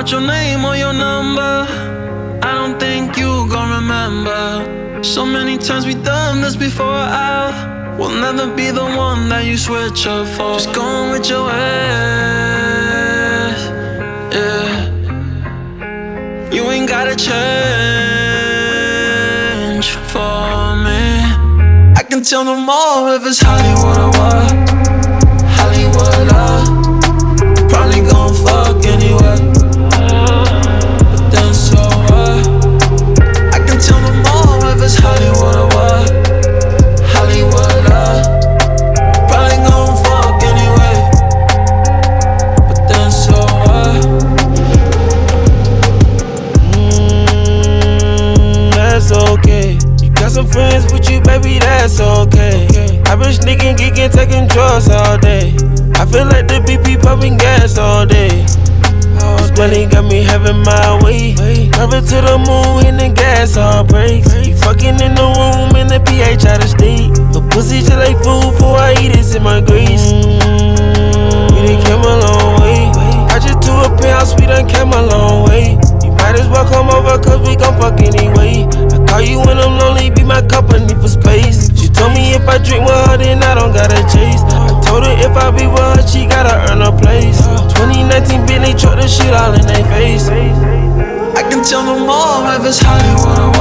out your name or your number, I don't think you gon' remember. So many times we done this before. I will never be the one that you switch up for. Just going with your ass, yeah. You ain't gotta change for me. I can tell no more if it's Hollywood or what. Hollywood love, probably gon' fuck anyway. But then so what? I can tell no more if it's Hollywood or what. Hollywood love, probably gon' fuck anyway. But then so what? That's okay. You got some friends with you, baby, that's okay. I been sneaking, geeking, taking drugs all day. I feel like the BP pumping gas all day. This money got me having my way. Drive it to the moon and the gas all breaks. You fucking in the room and the pH out of state. The pussy just like food before I eat it's in my grease. We done came a long way. I just to a penthouse, we done came a long way. You might as well come over cause we gon' fuck anyway. I call you when I'm lonely, be my company for space. She told me if I drink with her then I don't gotta chase. I told her if I be with her she gotta earn her place. 2019 Bentley truck the shit all in their face. I can tell no more if it's Hollywood or